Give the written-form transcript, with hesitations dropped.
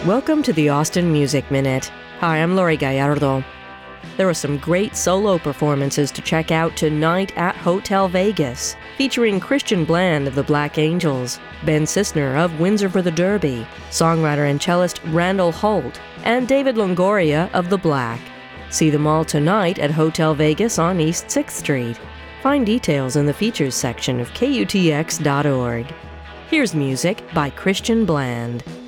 Welcome to the Austin Music Minute. Hi, I'm Lori Gallardo. There are some great solo performances to check out tonight at Hotel Vegas, featuring Christian Bland of the Black Angels, Ben Sisner of Windsor for the Derby, songwriter and cellist Randall Holt, and David Longoria of The Black. See them all tonight at Hotel Vegas on East 6th Street. Find details in the features section of KUTX.org. Here's music by Christian Bland.